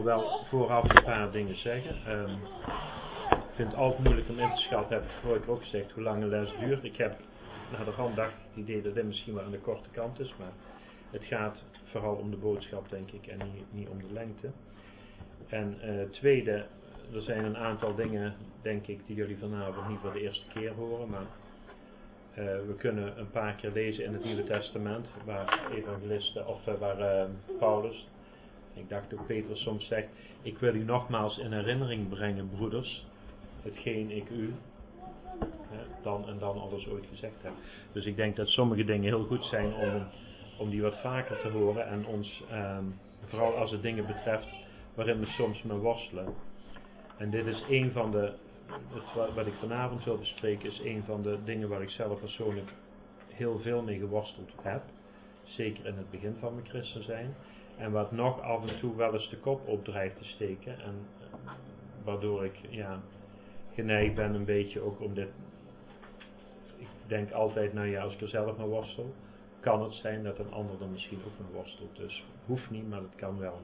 wel vooraf een paar dingen zeggen. Ik vind het altijd moeilijk om in te schatten, heb ik vorige ook gezegd, hoe lang een les duurt. Ik heb naar de hand dacht ik het idee dat dit misschien wel aan de korte kant is, maar het gaat vooral om de boodschap, denk ik, en niet om de lengte. En tweede, er zijn een aantal dingen, denk ik, die jullie vanavond niet voor de eerste keer horen, maar we kunnen een paar keer lezen in het Nieuwe Testament, waar evangelisten, of waar Paulus, ik dacht ook Petrus soms zegt, ik wil u nogmaals in herinnering brengen, broeders, hetgeen ik u dan en dan alles ooit gezegd heb. Dus ik denk dat sommige dingen heel goed zijn om die wat vaker te horen en ons, vooral als het dingen betreft waarin we soms mee worstelen. En dit is een van de, wat ik vanavond wil bespreken, is een van de dingen waar ik zelf persoonlijk heel veel mee geworsteld heb. Zeker in het begin van mijn christen zijn. En wat nog af en toe wel eens de kop op drijft te steken. En waardoor ik geneigd ben een beetje ook om dit. Ik denk altijd, nou ja, als ik er zelf mee worstel, kan het zijn dat een ander er misschien ook mee worstelt. Dus hoeft niet, maar het kan wel.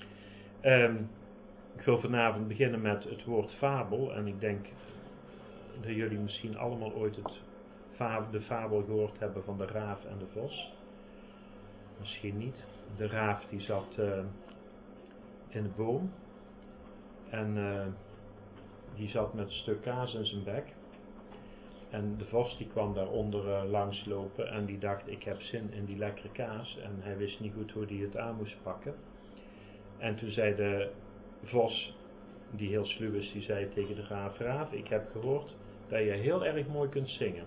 Ik wil vanavond beginnen met het woord fabel. En ik denk dat jullie misschien allemaal ooit de fabel gehoord hebben van de raaf en de vos. Misschien niet. De raaf die zat in de boom. En die zat met een stuk kaas in zijn bek. En de vos die kwam daaronder langslopen en die dacht, ik heb zin in die lekkere kaas. En hij wist niet goed hoe hij het aan moest pakken. En toen zei de vos, die heel sluw is, die zei tegen de raaf, raaf, ik heb gehoord dat je heel erg mooi kunt zingen.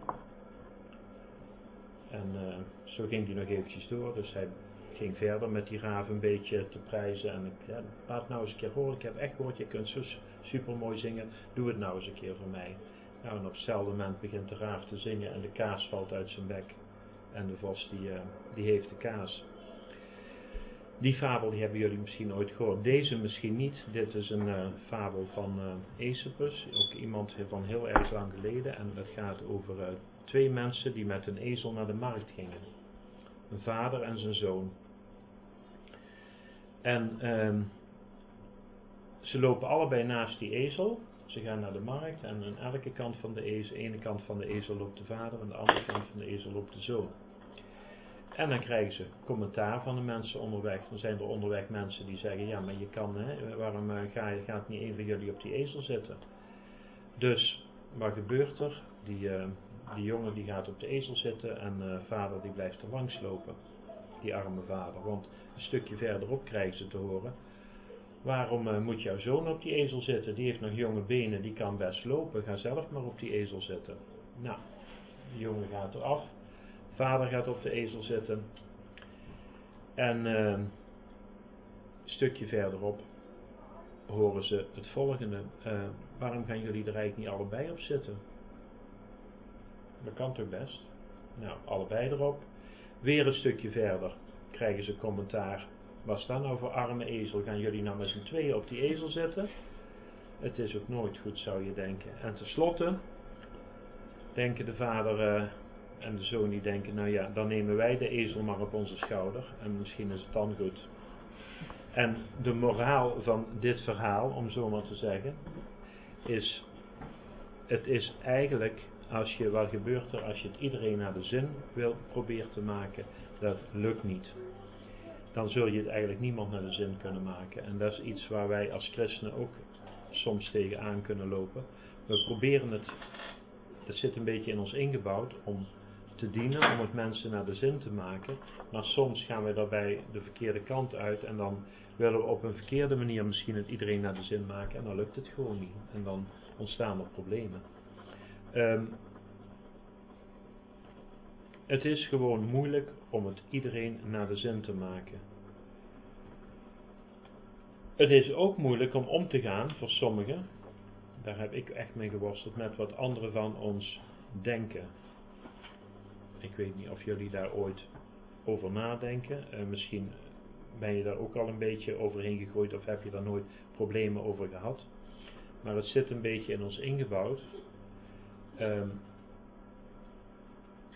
En zo ging hij nog eventjes door, dus hij ging verder met die raaf een beetje te prijzen. En laat nou eens een keer horen, ik heb echt gehoord, je kunt zo super mooi zingen, doe het nou eens een keer voor mij. Nou, en op hetzelfde moment begint de raaf te zingen en de kaas valt uit zijn bek. En de vos die heeft de kaas. Die fabel die hebben jullie misschien ooit gehoord. Deze misschien niet. Dit is een fabel van Aesopus. Ook iemand van heel erg lang geleden. En dat gaat over twee mensen die met een ezel naar de markt gingen. Een vader en zijn zoon. En ze lopen allebei naast die ezel. Ze gaan naar de markt en aan elke kant van de ezel, ene kant van de ezel loopt de vader en de andere kant van de ezel loopt de zoon. En dan krijgen ze commentaar van de mensen onderweg. Dan zijn er onderweg mensen die zeggen, ja maar je kan, waarom gaat niet een van jullie op die ezel zitten? Dus, wat gebeurt er? Die jongen die gaat op de ezel zitten en vader die blijft er langs lopen. Die arme vader, want een stukje verderop krijgen ze te horen. Waarom moet jouw zoon op die ezel zitten? Die heeft nog jonge benen, die kan best lopen. Ga zelf maar op die ezel zitten. Nou, de jongen gaat eraf. Vader gaat op de ezel zitten. En een stukje verderop horen ze het volgende. Waarom gaan jullie er eigenlijk niet allebei op zitten? Dat kan toch best? Nou, allebei erop. Weer een stukje verder krijgen ze commentaar. Wat is dat nou voor arme ezel? Gaan jullie nou met z'n tweeën op die ezel zitten? Het is ook nooit goed, zou je denken. En tenslotte denken de vader en de zoon die denken, nou ja, dan nemen wij de ezel maar op onze schouder. En misschien is het dan goed. En de moraal van dit verhaal, om zo maar te zeggen, is, het is eigenlijk, wat gebeurt er als je het iedereen naar de zin wil proberen te maken, dat lukt niet. Dan zul je het eigenlijk niemand naar de zin kunnen maken. En dat is iets waar wij als christenen ook soms tegenaan kunnen lopen. We proberen het zit een beetje in ons ingebouwd, om te dienen, om het mensen naar de zin te maken. Maar soms gaan we daarbij de verkeerde kant uit en dan willen we op een verkeerde manier misschien het iedereen naar de zin maken en dan lukt het gewoon niet. En dan ontstaan er problemen. Het is gewoon moeilijk om het iedereen naar de zin te maken. Het is ook moeilijk om te gaan voor sommigen, daar heb ik echt mee geworsteld, met wat anderen van ons denken. Ik weet niet of jullie daar ooit over nadenken. Misschien ben je daar ook al een beetje overheen gegooid of heb je daar nooit problemen over gehad. Maar het zit een beetje in ons ingebouwd.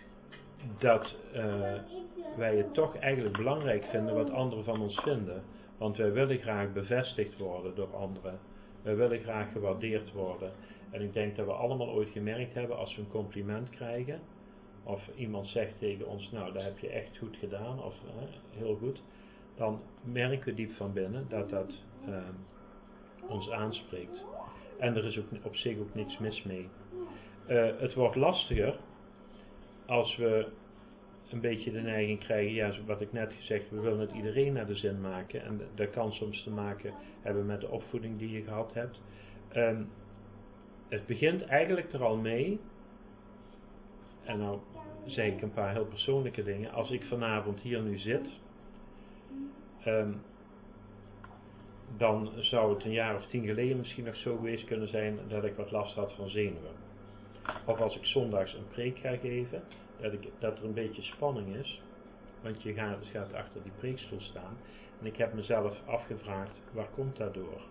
Dat wij het toch eigenlijk belangrijk vinden wat anderen van ons vinden. Want wij willen graag bevestigd worden door anderen. Wij willen graag gewaardeerd worden. En ik denk dat we allemaal ooit gemerkt hebben, als we een compliment krijgen, of iemand zegt tegen ons, nou dat heb je echt goed gedaan, of heel goed, dan merken we diep van binnen dat dat ons aanspreekt. En er is ook op zich ook niks mis mee. Het wordt lastiger als we een beetje de neiging krijgen, ja, wat ik net gezegd, we willen het iedereen naar de zin maken. En dat kan soms te maken hebben met de opvoeding die je gehad hebt. Het begint eigenlijk er al mee, en nou zeg ik een paar heel persoonlijke dingen. Als ik vanavond hier nu zit, dan zou het een jaar of 10 geleden misschien nog zo geweest kunnen zijn dat ik wat last had van zenuwen. Of als ik zondags een preek ga geven, dat er een beetje spanning is, want je gaat achter die preekstoel staan. En ik heb mezelf afgevraagd, waar komt dat door?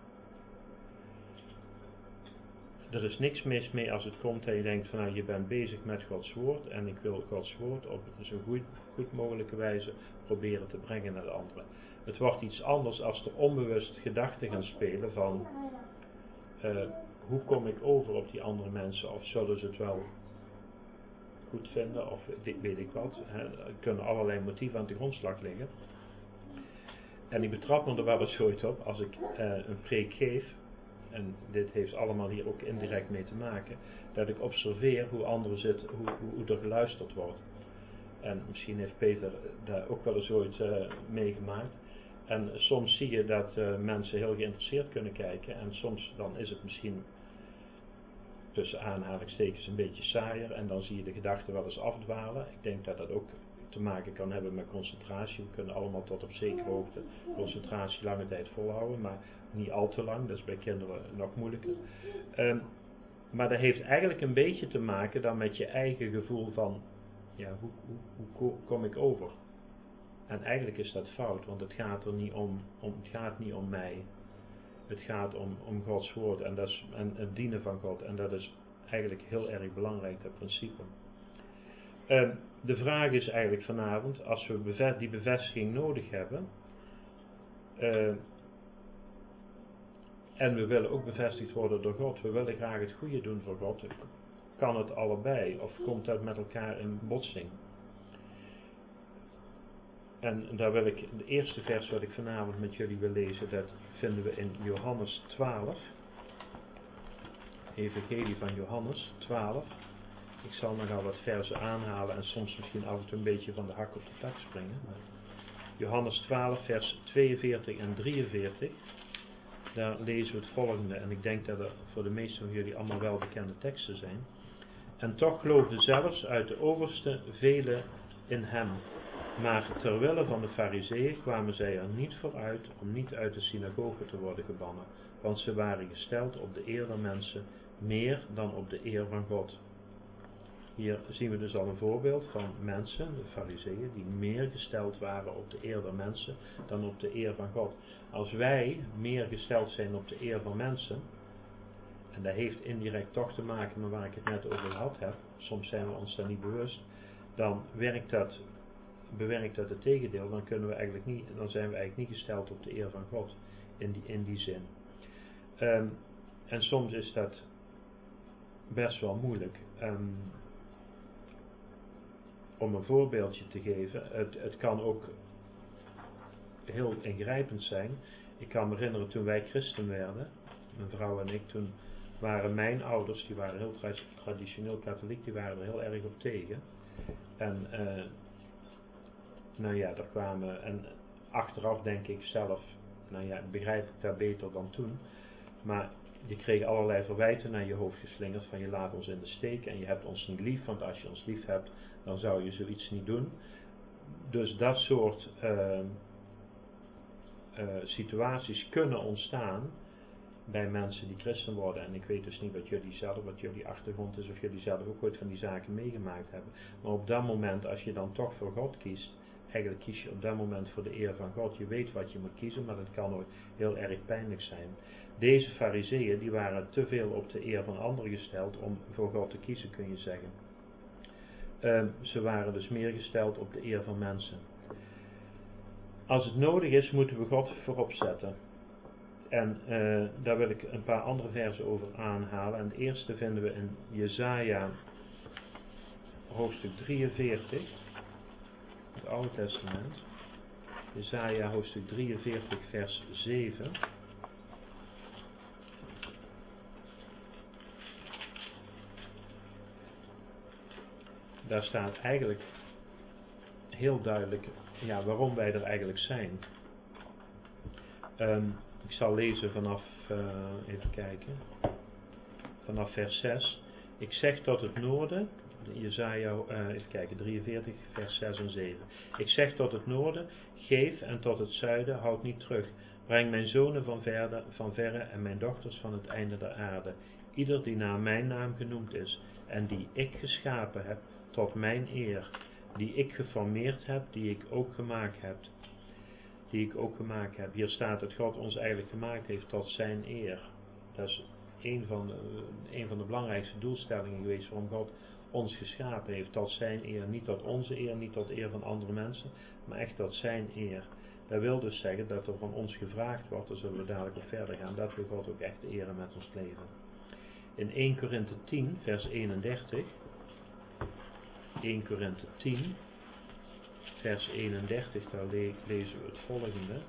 Er is niks mis mee als het komt en je denkt van nou, je bent bezig met Gods woord en ik wil Gods woord op zo goed mogelijke wijze proberen te brengen naar de anderen. Het wordt iets anders als er onbewust gedachten gaan spelen van hoe kom ik over op die andere mensen, of zullen ze het wel goed vinden, of weet ik wat. Er kunnen allerlei motieven aan de grondslag liggen. En ik betrap me er wel eens ooit op, als ik een preek geef, en dit heeft allemaal hier ook indirect mee te maken, dat ik observeer hoe anderen zitten, hoe er geluisterd wordt. En misschien heeft Peter daar ook wel eens ooit meegemaakt. En soms zie je dat mensen heel geïnteresseerd kunnen kijken, en soms dan is het misschien tussen aanhalingstekens een beetje saaier, en dan zie je de gedachten wel eens afdwalen. Ik denk dat dat ook te maken kan hebben met concentratie. We kunnen allemaal tot op zekere hoogte concentratie lange tijd volhouden, maar niet al te lang. Dat is bij kinderen nog moeilijker. Maar dat heeft eigenlijk een beetje te maken dan met je eigen gevoel van, ja, hoe kom ik over? En eigenlijk is dat fout, want het gaat er niet het gaat niet om mij. Het gaat om Gods woord en het dienen van God. En dat is eigenlijk heel erg belangrijk, dat principe. De vraag is eigenlijk vanavond, als we die bevestiging nodig hebben, en we willen ook bevestigd worden door God, we willen graag het goede doen voor God, kan het allebei of komt dat met elkaar in botsing? En daar wil ik, de eerste vers wat ik vanavond met jullie wil lezen, dat vinden we in Johannes 12. Evangelie van Johannes 12. Ik zal nogal wat versen aanhalen en soms misschien af en toe een beetje van de hak op de tak springen. Maar Johannes 12 vers 42 en 43. Daar lezen we het volgende, en ik denk dat er voor de meesten van jullie allemaal wel bekende teksten zijn. En toch geloofden zelfs uit de overste velen in hem. Maar terwille van de Farizeeën kwamen zij er niet voor uit om niet uit de synagoge te worden gebannen, want ze waren gesteld op de eer der mensen meer dan op de eer van God. Hier zien we dus al een voorbeeld van mensen, de Farizeeën, die meer gesteld waren op de eer der mensen dan op de eer van God. Als wij meer gesteld zijn op de eer van mensen, en dat heeft indirect toch te maken met waar ik het net over gehad heb, soms zijn we ons daar niet bewust, dan bewerkt dat het tegendeel, dan zijn we eigenlijk niet gesteld op de eer van God, in die zin. En soms is dat best wel moeilijk. Om een voorbeeldje te geven, het kan ook heel ingrijpend zijn. Ik kan me herinneren toen wij christen werden, mijn vrouw en ik, toen waren mijn ouders, die waren heel traditioneel katholiek, die waren er heel erg op tegen. En daar kwamen, en achteraf denk ik zelf, begrijp ik dat beter dan toen, maar je kreeg allerlei verwijten naar je hoofd geslingerd van je laat ons in de steek en je hebt ons niet lief, want als je ons lief hebt, dan zou je zoiets niet doen. Dus dat soort situaties kunnen ontstaan bij mensen die christen worden. En ik weet dus niet wat jullie achtergrond is, of jullie zelf ook ooit van die zaken meegemaakt hebben. Maar op dat moment, als je dan toch voor God kiest, eigenlijk kies je op dat moment voor de eer van God. Je weet wat je moet kiezen, maar dat kan ook heel erg pijnlijk zijn. Deze Farizeeën, die waren te veel op de eer van anderen gesteld om voor God te kiezen, kun je zeggen. Ze waren dus meer gesteld op de eer van mensen. als het nodig is, moeten we God voorop zetten. En daar wil ik een paar andere versen over aanhalen. En het eerste vinden we in Jesaja hoofdstuk 43, het Oude Testament. Jesaja hoofdstuk 43 vers 7. Daar staat eigenlijk heel duidelijk waarom wij er eigenlijk zijn. Ik zal lezen vanaf, even kijken, vanaf vers 6. Ik zeg tot het noorden, Jesaja, even kijken, 43 vers 6 en 7. Ik zeg tot het noorden, geef, en tot het zuiden, houd niet terug. Breng mijn zonen van verre en mijn dochters van het einde der aarde. Ieder die naar mijn naam genoemd is en die ik geschapen heb, tot mijn eer. Die ik geformeerd heb, die ik ook gemaakt heb. Hier staat dat God ons eigenlijk gemaakt heeft tot zijn eer. Dat is een van de belangrijkste doelstellingen geweest waarom God ons geschapen heeft, tot zijn eer. Niet tot onze eer, niet tot eer van andere mensen, maar echt tot zijn eer. Dat wil dus zeggen dat er van ons gevraagd wordt, daar zullen we dadelijk op verder gaan, dat we God ook echt eren met ons leven. In 1 Korinthe 10 vers 31, 1 Korinthe 10 vers 31, daar lezen we het volgende.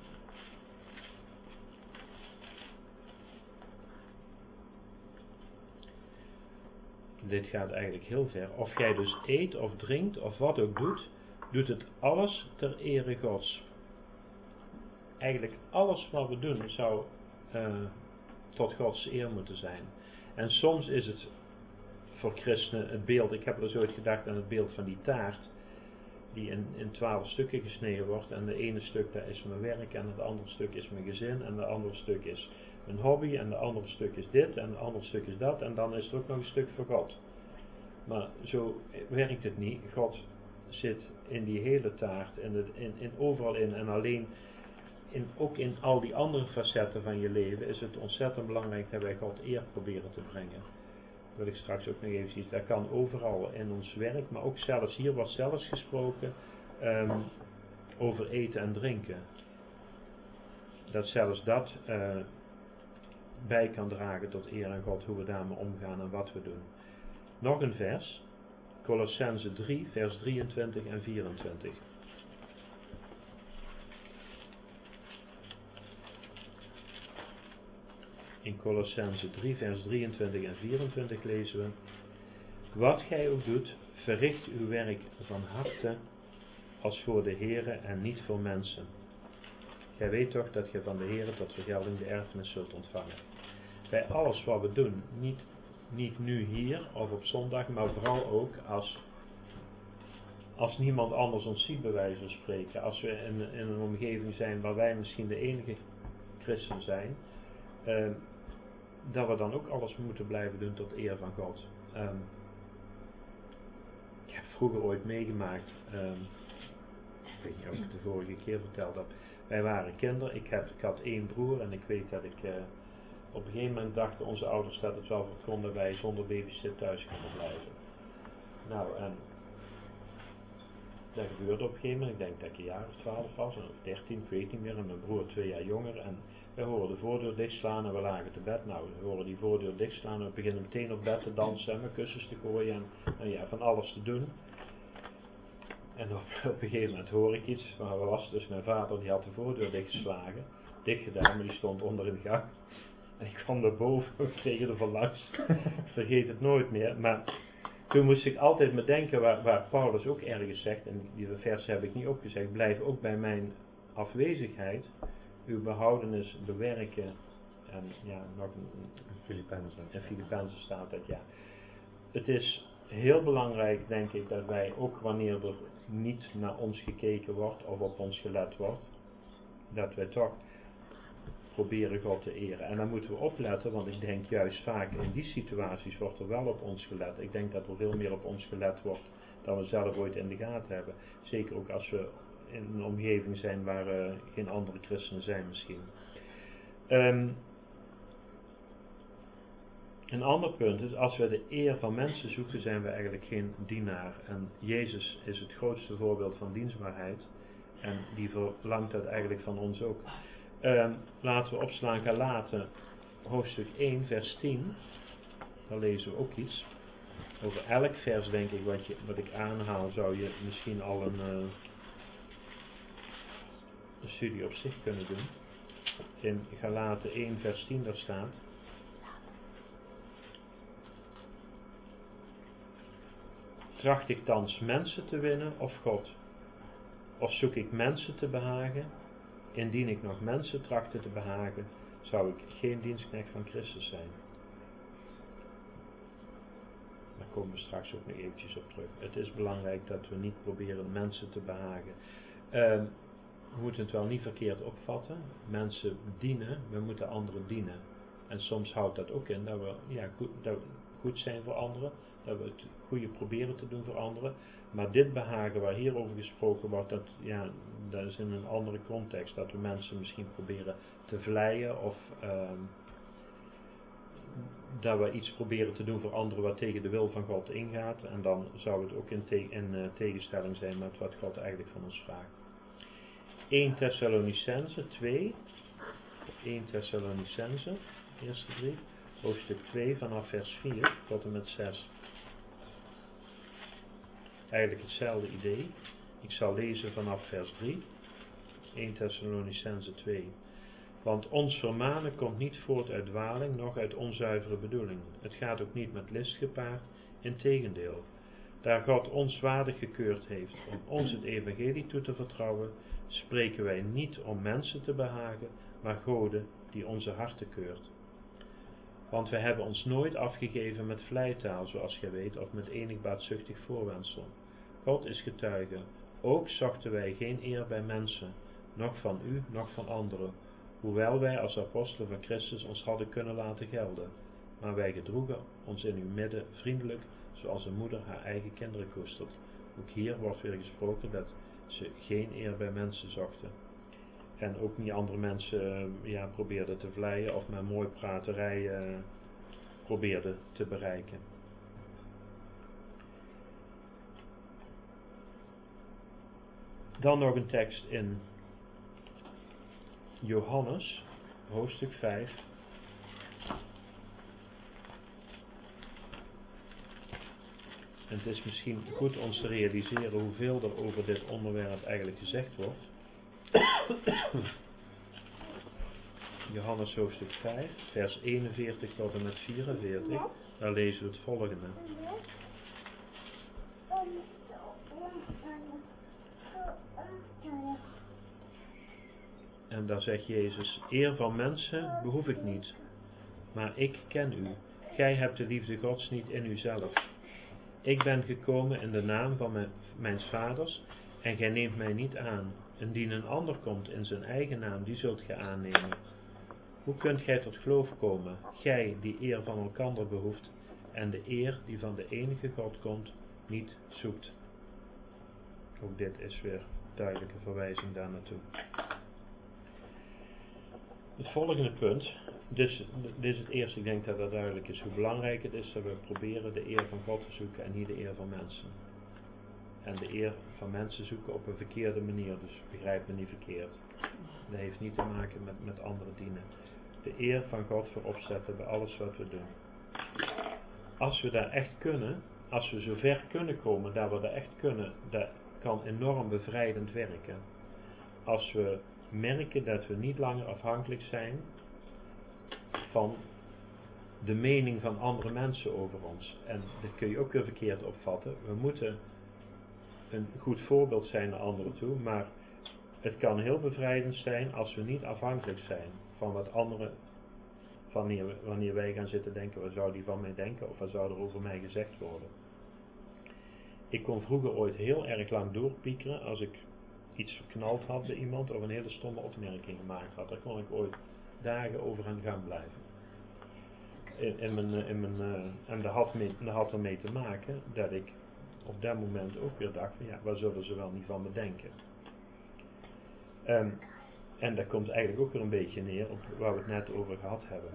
Dit gaat eigenlijk heel ver. Of gij dus eet of drinkt of wat ook doet, doet het alles ter ere Gods. Eigenlijk alles wat we doen zou tot Gods eer moeten zijn. En soms is het voor christenen het beeld, ik heb er zo ooit gedacht aan het beeld van die taart, die in 12 stukken gesneden wordt. En de ene stuk dat is mijn werk, en het andere stuk is mijn gezin, en het andere stuk is mijn hobby, en het andere stuk is dit, en het andere stuk is dat, en dan is er ook nog een stuk voor God. Maar zo werkt het niet. God zit in die hele taart, in overal in, en alleen ook in al die andere facetten van je leven is het ontzettend belangrijk dat wij God eer proberen te brengen. Dat wil ik straks ook nog even zien. Dat kan overal in ons werk, maar ook zelfs hier wordt zelfs gesproken over eten en drinken. Dat zelfs dat bij kan dragen tot eer aan God, hoe we daarmee omgaan en wat we doen. Nog een vers, Colossenzen 3 vers 23 en 24. In Colossenzen 3 vers 23 en 24 lezen we: wat gij ook doet, verricht uw werk van harte als voor de Heere en niet voor mensen. Gij weet toch dat gij van de Heere tot vergelding de erfenis zult ontvangen. Bij alles wat we doen, niet nu hier of op zondag, maar vooral ook als niemand anders ons ziet, bij wijze van spreken. Als we in een omgeving zijn waar wij misschien de enige christen zijn, dat we dan ook alles moeten blijven doen tot eer van God. Ik heb vroeger ooit meegemaakt, ik weet niet of ik het de vorige keer verteld heb. Wij waren kinderen, ik had 1 broer en ik weet dat ik op een gegeven moment dachten onze ouders dat het wel kon dat wij zonder babysit thuis konden blijven. Nou, en dat gebeurde op een gegeven moment. Ik denk dat ik een jaar of 12 was, of 13, ik weet niet meer, en mijn broer 2 jaar jonger. En we horen de voordeur dichtslaan en we lagen te bed. Nou, we horen die voordeur dichtslaan en we beginnen meteen op bed te dansen en met kussens te gooien en van alles te doen. En op een gegeven moment hoor ik iets, maar wat was het? Dus mijn vader die had de voordeur dichtgeslagen, dicht gedaan, maar die stond onder in de gang. En ik kwam naar boven, we kregen er van langs. Ik vergeet het nooit meer, maar toen moest ik altijd me denken waar Paulus ook ergens zegt, en die vers heb ik niet opgezegd, blijf ook bij mijn afwezigheid uw behoudenis bewerken. En ja, nog in Filippenzen staat dat, ja. Het is heel belangrijk, denk ik, dat wij ook wanneer er niet naar ons gekeken wordt of op ons gelet wordt, dat wij toch proberen God te eren. En dan moeten we opletten, want ik denk juist vaak in die situaties wordt er wel op ons gelet. Ik denk dat er veel meer op ons gelet wordt dan we zelf ooit in de gaten hebben. Zeker ook als we in een omgeving zijn waar geen andere christenen zijn misschien. Een ander punt is, als we de eer van mensen zoeken, zijn we eigenlijk geen dienaar. En Jezus is het grootste voorbeeld van dienstbaarheid. En die verlangt dat eigenlijk van ons ook. Laten we opslaan Galaten, hoofdstuk 1, vers 10. Daar lezen we ook iets. Over elk vers, denk ik, wat ik aanhaal, zou je misschien al een studie op zich kunnen doen. In Galaten 1, vers 10, daar staat: tracht ik thans mensen te winnen of God? Of zoek ik mensen te behagen? Indien ik nog mensen trachtte te behagen, zou ik geen dienstknecht van Christus zijn. Daar komen we straks ook nog eventjes op terug. Het is belangrijk dat we niet proberen mensen te behagen. We moeten het wel niet verkeerd opvatten. Mensen dienen, we moeten anderen dienen. En soms houdt dat ook in dat we goed zijn voor anderen. Dat we het goede proberen te doen voor anderen. Maar dit behagen waar hier over gesproken wordt, dat is in een andere context. Dat we mensen misschien proberen te vleien of dat we iets proberen te doen voor anderen wat tegen de wil van God ingaat. En dan zou het ook in tegenstelling zijn met wat God eigenlijk van ons vraagt. 1 Thessalonicenzen 2. 1 Thessalonicenzen, eerste brief, hoofdstuk 2 vanaf vers 4 tot en met 6. Eigenlijk hetzelfde idee. Ik zal lezen vanaf vers 3. 1 Thessalonicenzen 2. Want ons vermanen komt niet voort uit dwaling, noch uit onzuivere bedoeling. Het gaat ook niet met list gepaard, integendeel. Daar God ons waardig gekeurd heeft om ons het evangelie toe te vertrouwen, spreken wij niet om mensen te behagen, maar Gode die onze harten keurt. Want wij hebben ons nooit afgegeven met vleitaal, zoals gij weet, of met enig baatzuchtig voorwendsel. God is getuige, ook zochten wij geen eer bij mensen, noch van u, noch van anderen, hoewel wij als apostelen van Christus ons hadden kunnen laten gelden. Maar wij gedroegen ons in uw midden vriendelijk, zoals een moeder haar eigen kinderen koestert. Ook hier wordt weer gesproken dat ze geen eer bij mensen zochten. En ook niet andere mensen probeerden te vleien of met mooi praterij probeerden te bereiken. Dan nog een tekst in Johannes, hoofdstuk 5. En het is misschien goed ons te realiseren hoeveel er over dit onderwerp eigenlijk gezegd wordt. Johannes hoofdstuk 5, vers 41 tot en met 44. Daar lezen we het volgende. En daar zegt Jezus: eer van mensen behoef ik niet, maar ik ken u. Gij hebt de liefde Gods niet in uzelf. Ik ben gekomen in de naam van mijns vaders en gij neemt mij niet aan. Indien een ander komt in zijn eigen naam, die zult gij aannemen. Hoe kunt gij tot geloof komen, gij die eer van elkander behoeft en de eer die van de enige God komt, niet zoekt? Ook dit is weer duidelijke verwijzing daar naartoe. Het volgende punt, dit is het eerste, ik denk dat het duidelijk is hoe belangrijk het is dat we proberen de eer van God te zoeken en niet de eer van mensen. En de eer van mensen zoeken op een verkeerde manier, dus begrijp me niet verkeerd. Dat heeft niet te maken met andere dienen. De eer van God voorop zetten bij alles wat we doen. Als we daar echt kunnen, als we zover kunnen komen dat we dat echt kunnen, dat kan enorm bevrijdend werken. Als we merken dat we niet langer afhankelijk zijn van de mening van andere mensen over ons. En dat kun je ook weer verkeerd opvatten. We moeten een goed voorbeeld zijn naar anderen toe, maar het kan heel bevrijdend zijn als we niet afhankelijk zijn van wat anderen, wanneer wij gaan zitten denken, wat zou die van mij denken of wat zou er over mij gezegd worden. Ik kon vroeger ooit heel erg lang doorpiekeren als ik iets verknald had bij iemand of een hele stomme opmerking gemaakt had. Daar kon ik ooit dagen over aan gang blijven. En dat had ermee te maken dat ik op dat moment ook weer dacht van waar zullen ze wel niet van me denken. En dat komt eigenlijk ook weer een beetje neer op waar we het net over gehad hebben.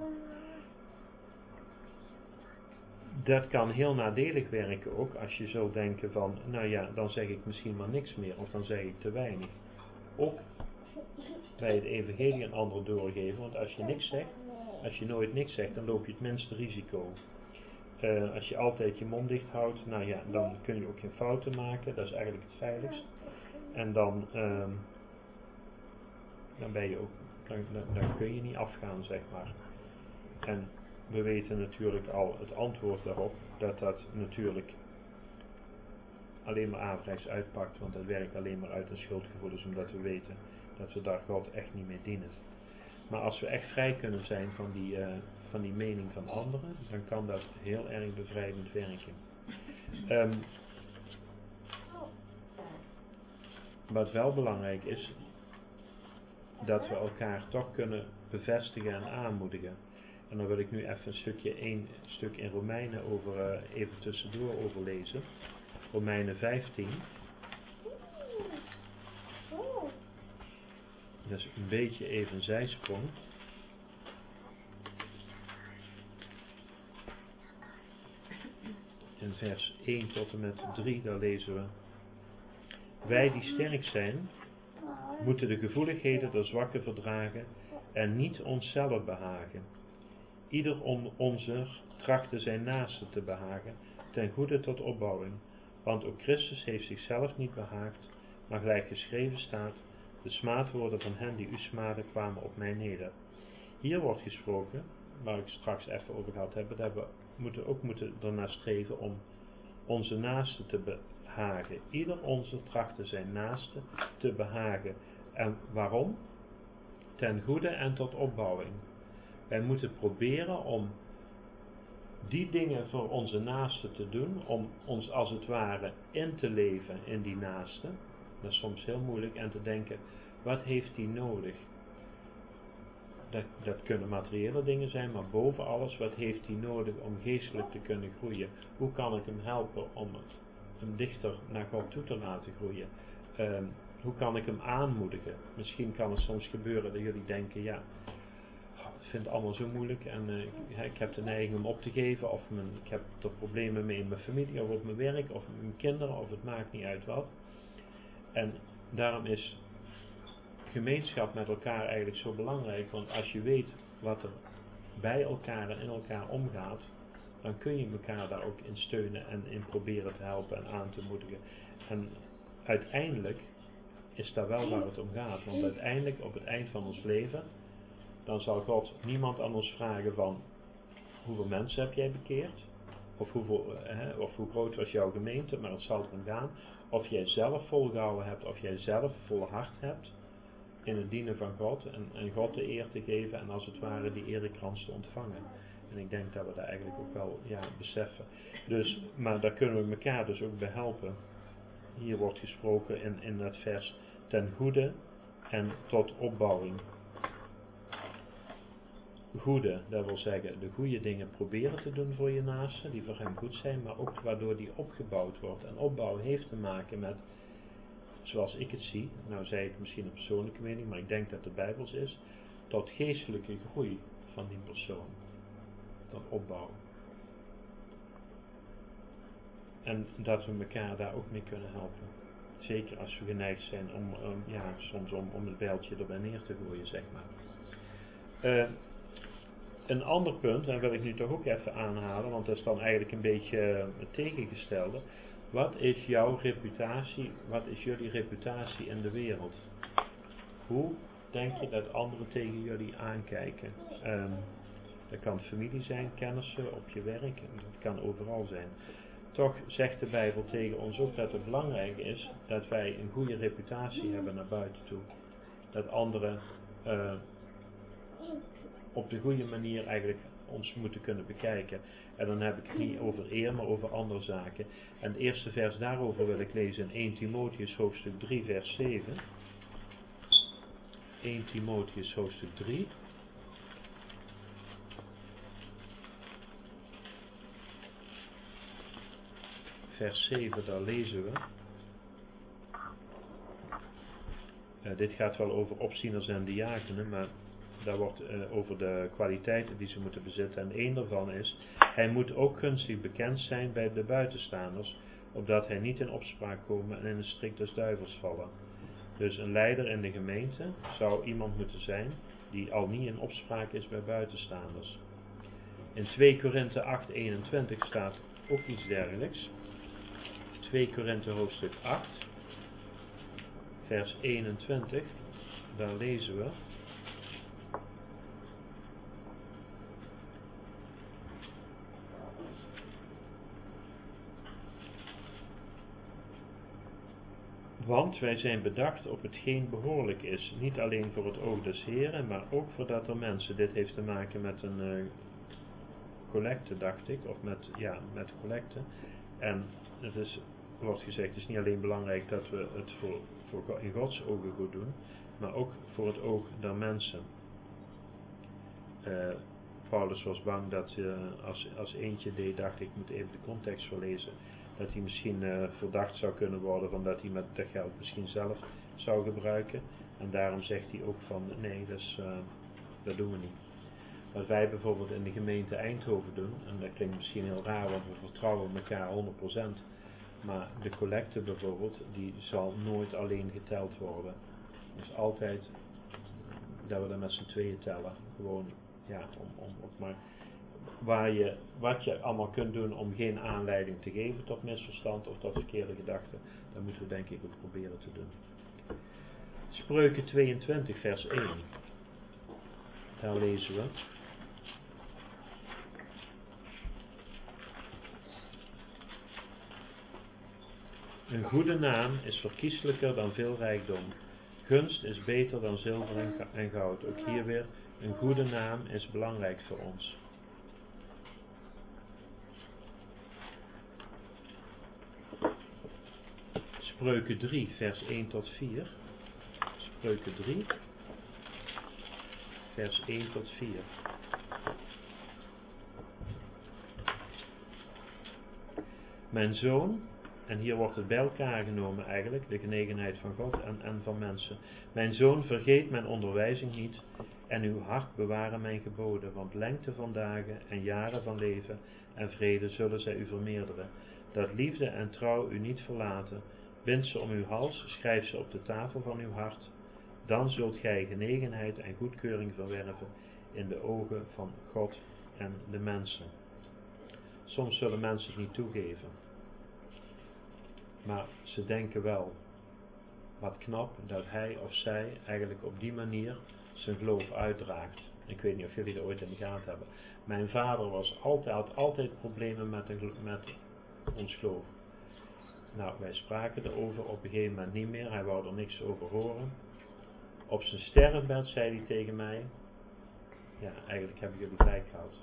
Dat kan heel nadelig werken ook als je zult denken van dan zeg ik misschien maar niks meer of dan zeg ik te weinig. ook bij het evangelie aan anderen doorgeven. Want als je niks zegt, als je nooit niks zegt, dan loop je het minste risico. Als je altijd je mond dicht houdt, nou ja, dan kun je ook geen fouten maken. Dat is eigenlijk het veiligst. En dan ben je ook, dan kun je niet afgaan, zeg maar. En we weten natuurlijk al het antwoord daarop, dat natuurlijk alleen maar averechts uitpakt, want dat werkt alleen maar uit een schuldgevoelens, omdat we weten dat we daar God echt niet mee dienen. Maar als we echt vrij kunnen zijn van die mening van anderen, dan kan dat heel erg bevrijdend werken. Wat wel belangrijk is, dat we elkaar toch kunnen bevestigen en aanmoedigen. En dan wil ik nu even één stuk in Romeinen even tussendoor overlezen. Romeinen 15. Dat is een beetje even een zijsprong. In vers 1 tot en met 3, daar lezen we: Wij die sterk zijn, moeten de gevoeligheden der zwakken verdragen en niet onszelf behagen. Ieder om onze trachten zijn naaste te behagen, ten goede tot opbouwing. Want ook Christus heeft zichzelf niet behaagd, maar gelijk geschreven staat: de smaadwoorden van hen die u smaden kwamen op mij neder. Hier wordt gesproken, waar ik straks even over gehad heb, dat we moeten ernaar streven om onze naaste te behagen. Ieder onze trachten zijn naaste te behagen. En waarom? Ten goede en tot opbouwing. Wij moeten proberen om die dingen voor onze naaste te doen, om ons als het ware in te leven in die naaste. Dat is soms heel moeilijk, en te denken, wat heeft die nodig? Dat kunnen materiële dingen zijn, maar boven alles, wat heeft hij nodig om geestelijk te kunnen groeien? Hoe kan ik hem helpen om hem dichter naar God toe te laten groeien? Hoe kan ik hem aanmoedigen? Misschien kan het soms gebeuren dat jullie denken, ja, ik vind het allemaal zo moeilijk en ik heb de neiging om op te geven, of ik heb er problemen mee in mijn familie, of op mijn werk, of met mijn kinderen, of het maakt niet uit wat. En daarom is gemeenschap met elkaar eigenlijk zo belangrijk, want als je weet wat er bij elkaar en in elkaar omgaat, dan kun je elkaar daar ook in steunen en in proberen te helpen en aan te moedigen. En uiteindelijk is dat wel waar het om gaat, want uiteindelijk op het eind van ons leven, dan zal God niemand aan ons vragen van hoeveel mensen heb jij bekeerd, of hoe groot was jouw gemeente, maar het zal erom gaan of jij zelf volgehouden hebt, of jij zelf volhard hebt in het dienen van God en God de eer te geven en als het ware die erekrans te ontvangen. En ik denk dat we dat eigenlijk ook wel beseffen. Dus, maar daar kunnen we elkaar dus ook bij helpen. Hier wordt gesproken in dat vers ten goede en tot opbouwing. Goede, dat wil zeggen de goede dingen proberen te doen voor je naaste, die voor hem goed zijn, maar ook waardoor die opgebouwd wordt. En opbouw heeft te maken met, zoals ik het zie, nou zei ik misschien een persoonlijke mening, maar ik denk dat het Bijbels is, tot geestelijke groei van die persoon. Tot opbouw. En dat we elkaar daar ook mee kunnen helpen. Zeker als we geneigd zijn soms om het bijltje erbij neer te gooien, zeg maar. Een ander punt, en wil ik nu toch ook even aanhalen, want dat is dan eigenlijk een beetje het tegengestelde. Wat is jouw reputatie, wat is jullie reputatie in de wereld? Hoe denk je dat anderen tegen jullie aankijken? Dat kan familie zijn, kennissen, op je werk, dat kan overal zijn. Toch zegt de Bijbel tegen ons ook dat het belangrijk is dat wij een goede reputatie hebben naar buiten toe. Dat anderen op de goede manier eigenlijk ons moeten kunnen bekijken. En dan heb ik het niet over eer, maar over andere zaken. En het eerste vers daarover wil ik lezen in 1 Timotheus hoofdstuk 3 vers 7. 1 Timotheus hoofdstuk 3. Vers 7, daar lezen we. Dit gaat wel over opzieners en diakenen, maar daar wordt over de kwaliteiten die ze moeten bezitten. En één daarvan is, hij moet ook gunstig bekend zijn bij de buitenstaanders, opdat hij niet in opspraak komen en in de strik des duivels vallen. Dus een leider in de gemeente zou iemand moeten zijn die al niet in opspraak is bij buitenstaanders. In 2 Korinthe 8:21 staat ook iets dergelijks. 2 Korinthe hoofdstuk 8, vers 21, daar lezen we. Want wij zijn bedacht op hetgeen behoorlijk is, niet alleen voor het oog des Heren, maar ook voor dat er mensen. Dit heeft te maken met een collecte, dacht ik, of met collecte. En het wordt gezegd, het is niet alleen belangrijk dat we het voor in Gods ogen goed doen, maar ook voor het oog der mensen. Paulus was bang dat als eentje deed, dacht ik moet even de context voorlezen, dat hij misschien verdacht zou kunnen worden van dat hij met dat geld misschien zelf zou gebruiken. En daarom zegt hij ook van nee, dat doen we niet. Wat wij bijvoorbeeld in de gemeente Eindhoven doen, en dat klinkt misschien heel raar, want we vertrouwen elkaar 100%, maar de collecte bijvoorbeeld, die zal nooit alleen geteld worden. Dus altijd dat we dat met z'n tweeën tellen. Gewoon, maar wat je allemaal kunt doen om geen aanleiding te geven tot misverstand of tot verkeerde gedachten, dat moeten we denk ik ook proberen te doen. Spreuken 22 vers 1. Daar lezen we. Een goede naam is verkieslijker dan veel rijkdom. Gunst is beter dan zilver en goud. Ook hier weer, een goede naam is belangrijk voor ons. Spreuken 3, vers 1 tot 4. Spreuken 3, vers 1 tot 4. Mijn zoon, en hier wordt het bij elkaar genomen eigenlijk, de genegenheid van God en van mensen. Mijn zoon, vergeet mijn onderwijzing niet en uw hart bewaren mijn geboden, want lengte van dagen en jaren van leven en vrede zullen zij u vermeerderen. Dat liefde en trouw u niet verlaten, bind ze om uw hals, schrijf ze op de tafel van uw hart. Dan zult gij genegenheid en goedkeuring verwerven in de ogen van God en de mensen. Soms zullen mensen het niet toegeven. Maar ze denken wel, wat knap dat hij of zij eigenlijk op die manier zijn geloof uitdraagt. Ik weet niet of jullie dat ooit in de gaten hebben. Mijn vader had altijd problemen met ons geloof. Nou, wij spraken erover op een gegeven moment niet meer. Hij wou er niks over horen. Op zijn sterrenbed zei hij tegen mij, ja, eigenlijk hebben jullie gelijk gehad.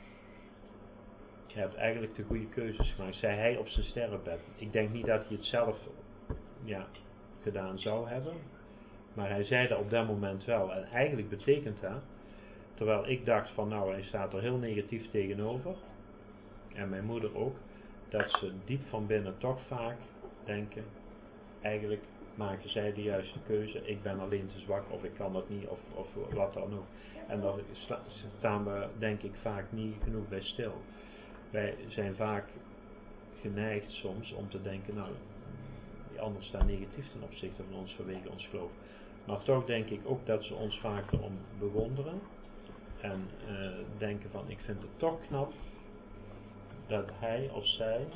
Je hebt eigenlijk de goede keuzes gemaakt, zei hij op zijn sterrenbed. Ik denk niet dat hij het zelf gedaan zou hebben, maar hij zei dat op dat moment wel. En eigenlijk betekent dat, terwijl ik dacht van nou, hij staat er heel negatief tegenover, en mijn moeder ook, dat ze diep van binnen toch vaak denken, eigenlijk maken zij de juiste keuze, ik ben alleen te zwak of ik kan dat niet of wat dan ook. En daar staan we denk ik vaak niet genoeg bij stil. Wij zijn vaak geneigd soms om te denken, nou, die anderen staan negatief ten opzichte van ons vanwege ons geloof. Maar toch denk ik ook dat ze ons vaak erom bewonderen en denken van, ik vind het toch knap dat hij of zij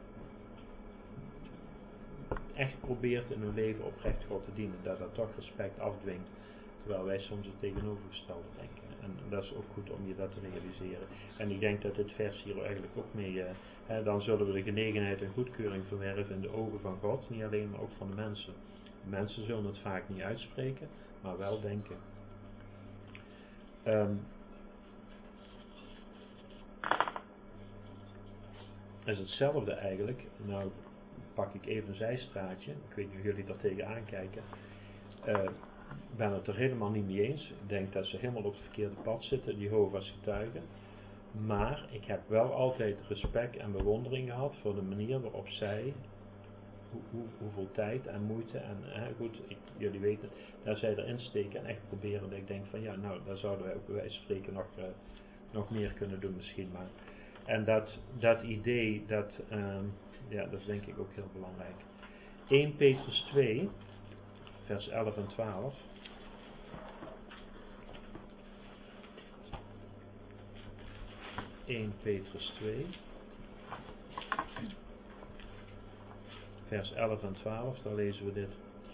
echt probeert in hun leven oprecht God te dienen. Dat dat toch respect afdwingt. Terwijl wij soms het tegenovergestelde denken. En dat is ook goed om je dat te realiseren. En ik denk dat dit vers hier eigenlijk ook mee, dan zullen we de genegenheid en goedkeuring verwerven in de ogen van God. Niet alleen, maar ook van de mensen. De mensen zullen het vaak niet uitspreken, maar wel denken. Het is hetzelfde eigenlijk. Nou pak ik even een zijstraatje. Ik weet niet of jullie daar tegenaan kijken. Ik ben het er helemaal niet mee eens. Ik denk dat ze helemaal op het verkeerde pad zitten, die Jehovah's getuigen. Maar ik heb wel altijd respect en bewondering gehad voor de manier waarop zij, hoeveel tijd en moeite en goed, jullie weten het, daar zij erin steken en echt proberen. Dat ik denk van ja, nou, daar zouden wij ook bij wijze van spreken nog meer kunnen doen misschien maar. En dat idee, dat is denk ik ook heel belangrijk. 1 Petrus 2, vers 11 en 12. (1 Petrus 2). Vers 11 en 12, daar lezen we dit.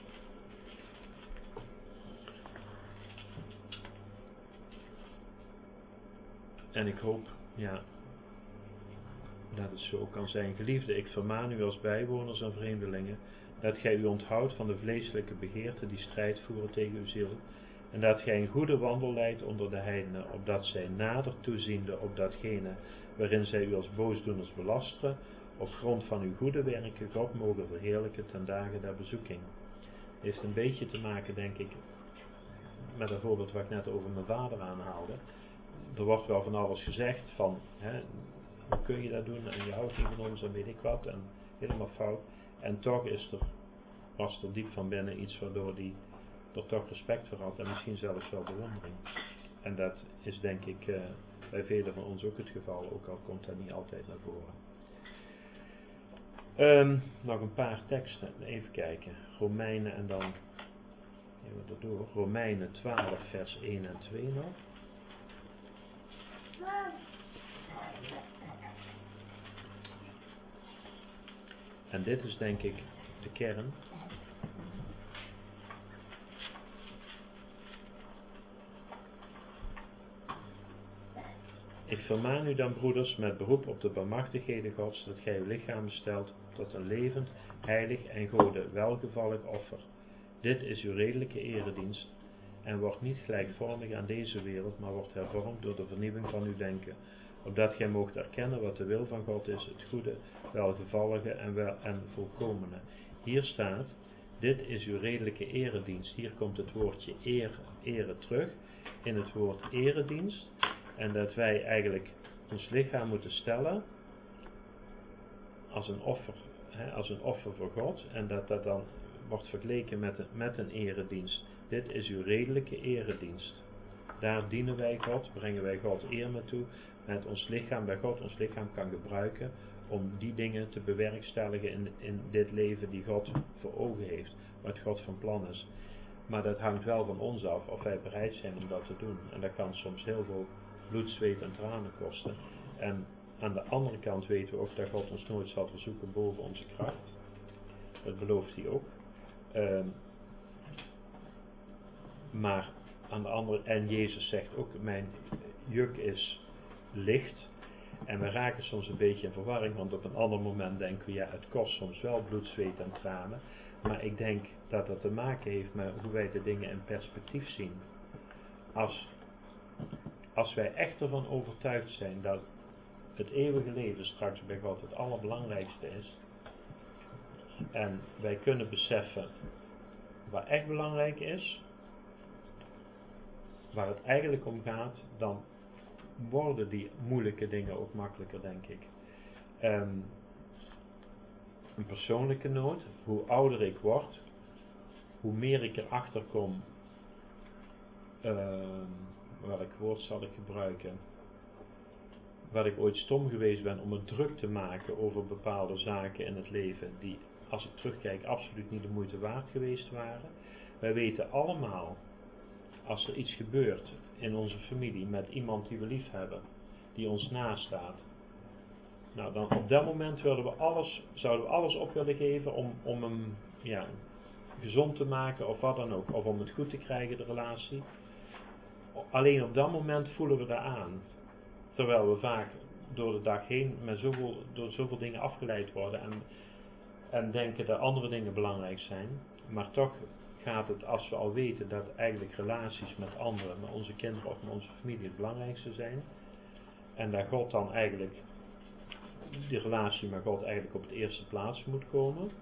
En ik hoop, dat het zo kan zijn. Geliefde, ik vermaan u als bijwoners en vreemdelingen, dat gij u onthoudt van de vleeselijke begeerten die strijd voeren tegen uw ziel, en dat gij een goede wandel leidt onder de heidenen, opdat zij nader toeziende op datgene waarin zij u als boosdoeners belasteren, op grond van uw goede werken God mogen verheerlijken ten dagen der bezoeking. Heeft een beetje te maken, denk ik, met een voorbeeld wat ik net over mijn vader aanhaalde. Er wordt wel van alles gezegd van, hoe kun je dat doen en je houdt niet van ons en weet ik wat en helemaal fout. En toch was er diep van binnen iets waardoor hij er toch respect voor had en misschien zelfs wel bewondering. En dat is denk ik bij velen van ons ook het geval, ook al komt dat niet altijd naar voren. Nog een paar teksten, even kijken. Romeinen en dan gaan we erdoor. Romeinen 12 vers 1 en 2 nog. En dit is denk ik de kern. Ik vermaan u dan, broeders, met beroep op de barmhartigheden Gods, dat gij uw lichaam stelt tot een levend, heilig en Gode welgevallig offer. Dit is uw redelijke eredienst, en wordt niet gelijkvormig aan deze wereld, maar wordt hervormd door de vernieuwing van uw denken, opdat gij moogt erkennen wat de wil van God is, het goede, welgevallige en volkomene. Hier staat, dit is uw redelijke eredienst. Hier komt het woordje ere terug, in het woord eredienst. En dat wij eigenlijk ons lichaam moeten stellen als een offer voor God. En dat dan wordt vergeleken met een eredienst. Dit is uw redelijke eredienst. Daar dienen wij God, brengen wij God eer mee toe met ons lichaam, waar God ons lichaam kan gebruiken om die dingen te bewerkstelligen in dit leven die God voor ogen heeft, wat God van plan is. Maar dat hangt wel van ons af of wij bereid zijn om dat te doen. En dat kan soms heel veel bloed, zweet en tranen kosten. En aan de andere kant weten we ook dat God ons nooit zal verzoeken boven onze kracht. Dat belooft hij ook. Maar aan de andere, en Jezus zegt ook, mijn juk is licht. En we raken soms een beetje in verwarring, want op een ander moment denken we, het kost soms wel bloed, zweet en tranen. Maar ik denk dat dat te maken heeft met hoe wij de dingen in perspectief zien. Als wij echt ervan overtuigd zijn dat het eeuwige leven straks bij God het allerbelangrijkste is, en wij kunnen beseffen wat echt belangrijk is, waar het eigenlijk om gaat, dan worden die moeilijke dingen ook makkelijker, denk ik. Een persoonlijke noot, hoe ouder ik word, hoe meer ik erachter kom, welk woord zal ik gebruiken, wat ik ooit stom geweest ben om het druk te maken over bepaalde zaken in het leven, die, als ik terugkijk, absoluut niet de moeite waard geweest waren. Wij weten allemaal, als er iets gebeurt in onze familie met iemand die we lief hebben, die ons naastaat, nou dan op dat moment zouden we alles op willen geven om hem gezond te maken of wat dan ook, of om het goed te krijgen, de relatie. Alleen op dat moment voelen we dat aan. Terwijl we vaak door de dag heen door zoveel dingen afgeleid worden en denken dat andere dingen belangrijk zijn. Maar toch gaat het, als we al weten dat eigenlijk relaties met anderen, met onze kinderen of met onze familie het belangrijkste zijn. En dat God dan eigenlijk, die relatie met God eigenlijk op de eerste plaats moet komen.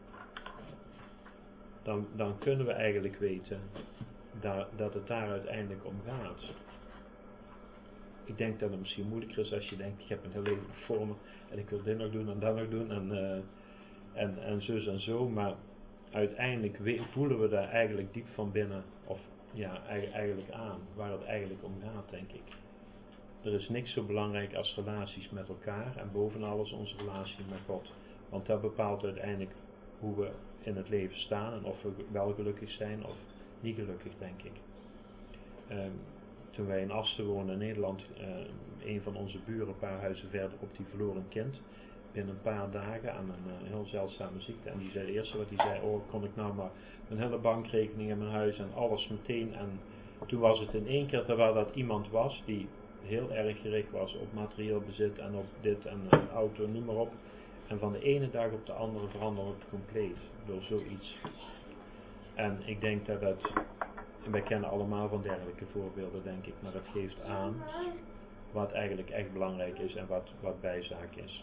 Dan kunnen we eigenlijk weten dat het daar uiteindelijk om gaat. Ik denk dat het misschien moeilijker is als je denkt, ik heb een heel leven voor me en ik wil dit nog doen en dat nog doen en zus en zo, maar uiteindelijk voelen we daar eigenlijk diep van binnen, of eigenlijk aan, waar het eigenlijk om gaat, denk ik. Er is niks zo belangrijk als relaties met elkaar en boven alles onze relatie met God, want dat bepaalt uiteindelijk hoe we in het leven staan en of we wel gelukkig zijn of niet gelukkig, denk ik. Toen wij in Asten woonden in Nederland, een van onze buren, een paar huizen verderop, die verloor een kind binnen een paar dagen aan een heel zeldzame ziekte. En die zei, het eerste wat hij zei, kon ik nou maar mijn hele bankrekening en mijn huis en alles meteen. En toen was het in één keer terwijl dat iemand was die heel erg gericht was op materieel bezit en op dit en een auto, noem maar op. En van de ene dag op de andere veranderde het compleet door zoiets. En ik denk dat wij kennen allemaal van dergelijke voorbeelden, denk ik, maar dat geeft aan wat eigenlijk echt belangrijk is en wat bijzaak is.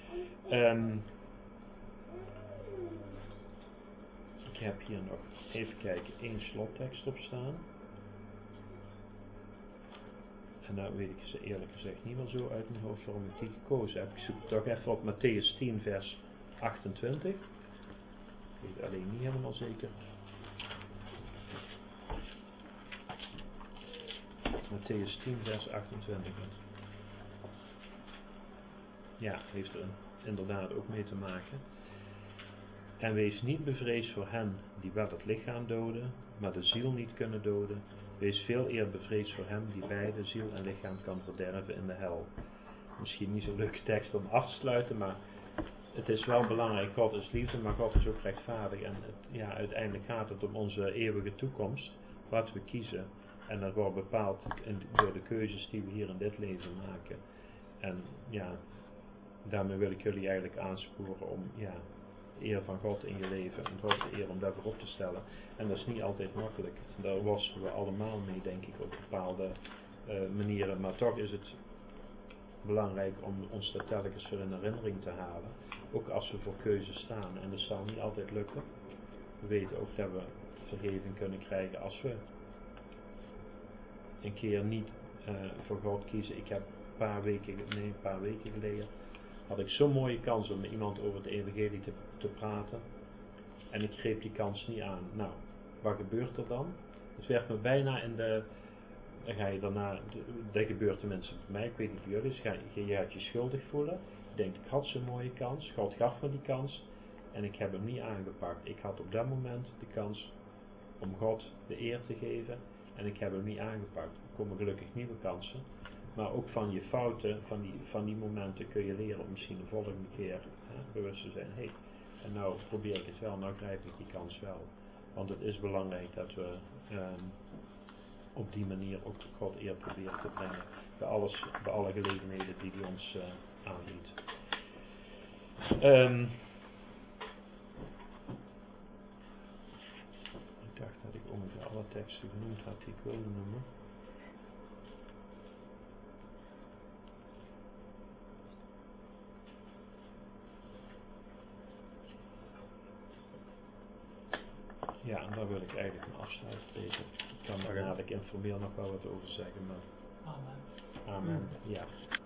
Ik heb hier nog, even kijken, 1 slottekst op staan. En nou weet ik eerlijk gezegd niet meer zo uit mijn hoofd waarom ik die gekozen heb. Ik zoek het toch even op Mattheüs 10 vers 28. Ik weet alleen niet helemaal zeker. Mattheüs 10 vers 28. Ja, heeft er inderdaad ook mee te maken. En wees niet bevreesd voor hen die wel het lichaam doden, maar de ziel niet kunnen doden. Wees veel eer bevreesd voor hem die beide ziel en lichaam kan verderven in de hel. Misschien niet zo'n leuke tekst om af te sluiten, maar het is wel belangrijk. God is liefde, maar God is ook rechtvaardig. En uiteindelijk gaat het om onze eeuwige toekomst, wat we kiezen. En dat wordt bepaald door de keuzes die we hier in dit leven maken. En daarmee wil ik jullie eigenlijk aansporen om eer van God in je leven en God de eer om daarvoor op te stellen. En dat is niet altijd makkelijk. Daar worstelen we allemaal mee, denk ik, op bepaalde manieren. Maar toch is het belangrijk om ons dat telkens weer in herinnering te halen. Ook als we voor keuzes staan. En dat zal niet altijd lukken. We weten ook dat we vergeving kunnen krijgen als we een keer niet voor God kiezen. Ik heb een paar weken geleden had ik zo'n mooie kans om met iemand over het evangelie te praten. En ik greep die kans niet aan. Nou, wat gebeurt er dan? Het werd me bijna in de... Dan ga je daarna... Dat gebeurt tenminste bij mij, ik weet niet voor jullie. Dus je gaat je schuldig voelen. Je denkt, ik had zo'n mooie kans. God gaf me die kans. En ik heb hem niet aangepakt. Ik had op dat moment de kans om God de eer te geven. En ik heb hem niet aangepakt. Er komen gelukkig nieuwe kansen. Maar ook van je fouten, van die momenten kun je leren om misschien de volgende keer bewust te zijn. Hey, en nou probeer ik het wel, nou grijp ik die kans wel. Want het is belangrijk dat we op die manier ook God eer proberen te brengen. Bij alle gelegenheden die hij ons aanbiedt. Ik dacht dat ik ongeveer alle teksten genoemd had die ik wilde noemen. Ja, en daar wil ik eigenlijk een afsluit spreken. Ik kan daar dadelijk informeel nog wel wat over zeggen, maar... Amen. Amen, ja.